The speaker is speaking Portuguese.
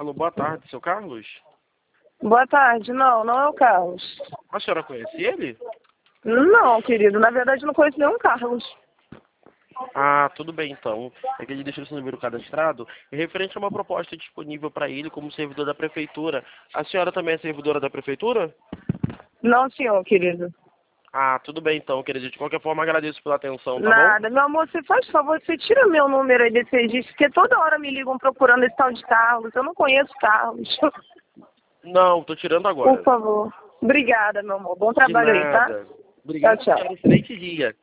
Alô, boa tarde, seu Carlos? Boa tarde. Não, não é o Carlos. A senhora conhece ele? Não, querido. Na verdade, não conheço nenhum Carlos. Ah, tudo bem então. É que ele deixou esse número cadastrado e referente a uma proposta disponível para ele como servidor da prefeitura. A senhora também é servidora da prefeitura? Não, senhor, querido. Ah, tudo bem então, querido. De qualquer forma, agradeço pela atenção, tá bom? Nada. Meu amor, você faz favor, você tira meu número aí desse registro, porque toda hora me ligam procurando esse tal de Carlos. Eu não conheço Carlos. Não, tô tirando Por agora. favor. Obrigada, meu amor. Bom De trabalho aí, tá? nada. Tchau, Obrigado, tchau. senhora. Excelente dia.